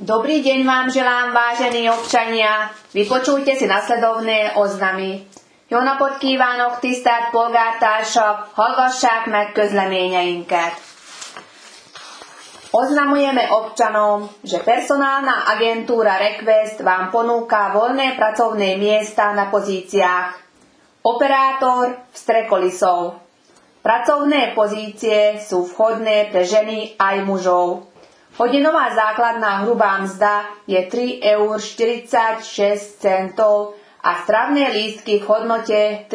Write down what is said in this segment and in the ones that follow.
Dobrý deň vám želám, vážení občania. Vypočujte si nasledovné oznamy. Jó napot kívánok, tisztelt polgártársak, hallgassák meg közleményeinket. Oznamujeme občanom, že personálna agentúra Request vám ponúka voľné pracovné miesta na pozíciách operátor vstrekolisov. Pracovné pozície sú vhodné pre ženy aj mužov. Hodinová základná hrubá mzda je 3,46 € a stravné lístky v hodnote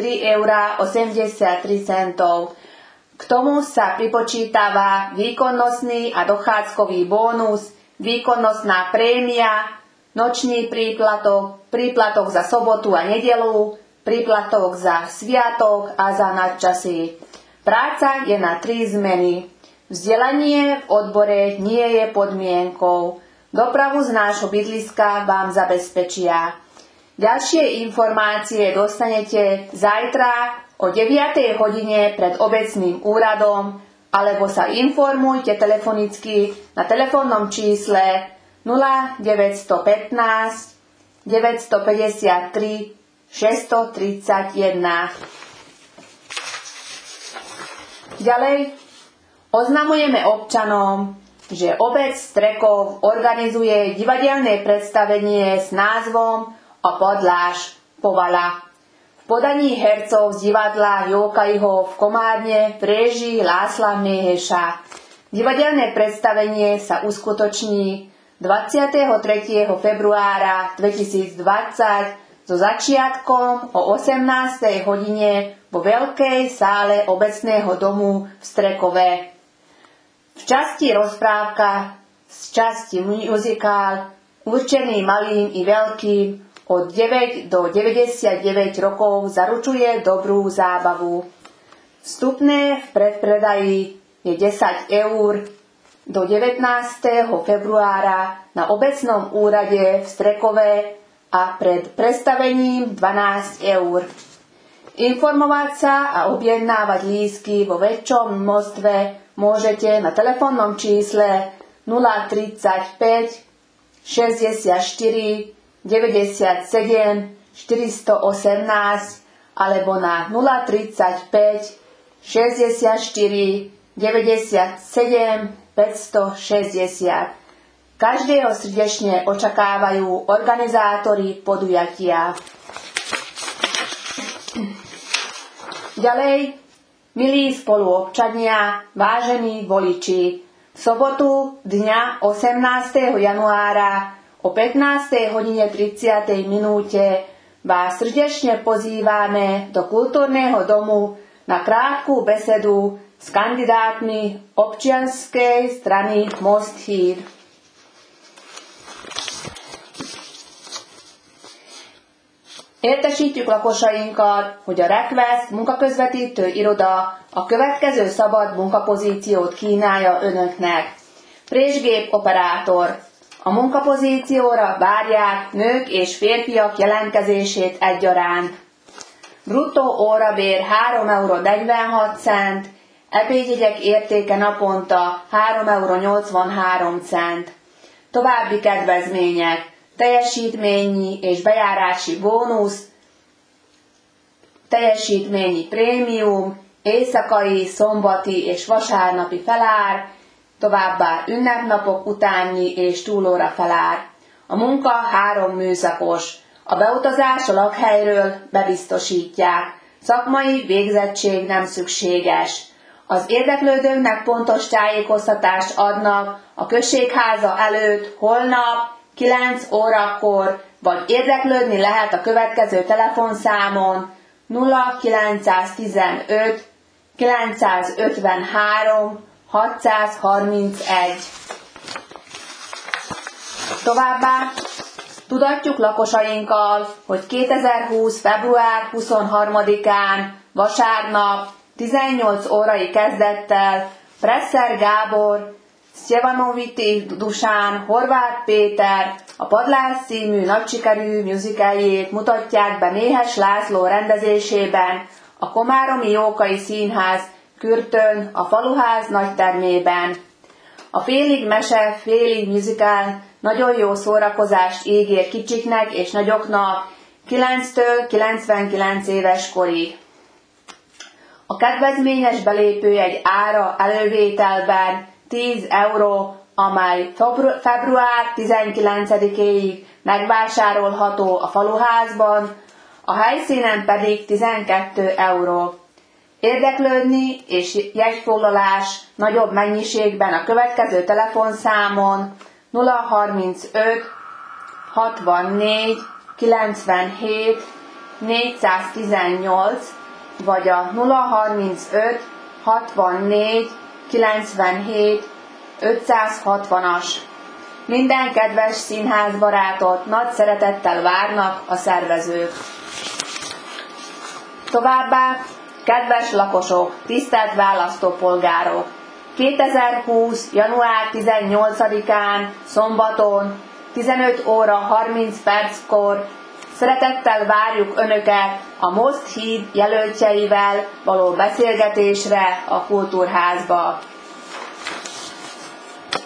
3,83 €. K tomu sa pripočítava výkonnostný a dochádzkový bónus, výkonnostná prémia, nočný príplatok, príplatok za sobotu a nedeľu, príplatok za sviatok a za nadčasy. Práca je na 3 zmeny. Vzdelanie v odbore nie je podmienkou. Dopravu z nášho bydliska vám zabezpečia. Ďalšie informácie dostanete zajtra o 9 hodine pred obecným úradom alebo sa informujte telefonicky na telefónnom čísle 0915 953 631. Ďalej oznamujeme občanom, že obec Strekov organizuje divadelné predstavenie s názvom O podláž Povala. V podaní hercov z divadla Jókajho v Komárne v réžii Lásla Méheša. Divadelné predstavenie sa uskutoční 23. februára 2020 so začiatkom o 18. hodine vo veľkej sále obecného domu v Strekove. V časti rozprávka z časti muzikál určený malým i veľkým od 9 do 99 rokov zaručuje dobrú zábavu. Vstupné v predpredaji je 10 € do 19. februára na obecnom úrade v Strekove a pred predstavením 12 €. Informovať sa a objednávať lístky vo väčšom množstve môžete na telefónnom čísle 035 64 97 418 alebo na 035 64 97 560. Každého srdečne očakávajú organizátori podujatia. Ďalej, milí spoluobčania, vážení voliči, v sobotu dňa 18. januára o 15:30 vás srdečne pozývame do kultúrneho domu na krátku besedu s kandidátmi občianskej strany Most Hír. Értesítjük lakosainkat, hogy a Request munkaközvetítő iroda a következő szabad munkapozíciót kínálja önöknek. Présgép operátor. A munkapozícióra várják nők és férfiak jelentkezését egyaránt. Bruttó órabér 3,46 €, ebédjegyek értéke naponta 3,83 €. További kedvezmények: teljesítményi és bejárási bónusz, teljesítményi prémium, éjszakai, szombati és vasárnapi felár, továbbá ünnepnapok utáni és túlóra felár. A munka 3 műszakos. A beutazás a lakhelyről bebiztosítják. Szakmai végzettség nem szükséges. Az érdeklődőknek pontos tájékoztatást adnak a községháza előtt holnap 9 órakor, vagy érdeklődni lehet a következő telefonszámon 0915 953 631. Továbbá tudatjuk lakosainkkal, hogy 2020. február 23-án vasárnap 18 órai kezdettel Presser Gábor, Sztyevanoviti Dusán, Horváth Péter a Padlás című nagysikerű musicaljét mutatják be Méhes László rendezésében a Komáromi Jókai Színház Kürtön, a Faluház nagytermében. A félig mese, félig musical nagyon jó szórakozást ígér kicsiknek és nagyoknak 9-től 99 éves korig. A kedvezményes belépőjegy ára elővételben 10 euró, amely február 19-éig megvásárolható a faluházban, a helyszínen pedig 12 euró. Érdeklődni és jegyfoglalás nagyobb mennyiségben a következő telefonszámon 035 64 97 418 vagy a 035 64 97 560-as. Minden kedves színházbarátot nagy szeretettel várnak a szervezők. Továbbá, kedves lakosok, tisztelt választópolgárok! 2020. január 18-án, szombaton, 15 óra 30 perckor szeretettel várjuk Önöket a Most híd jelöltjeivel való beszélgetésre a Kultúrházba.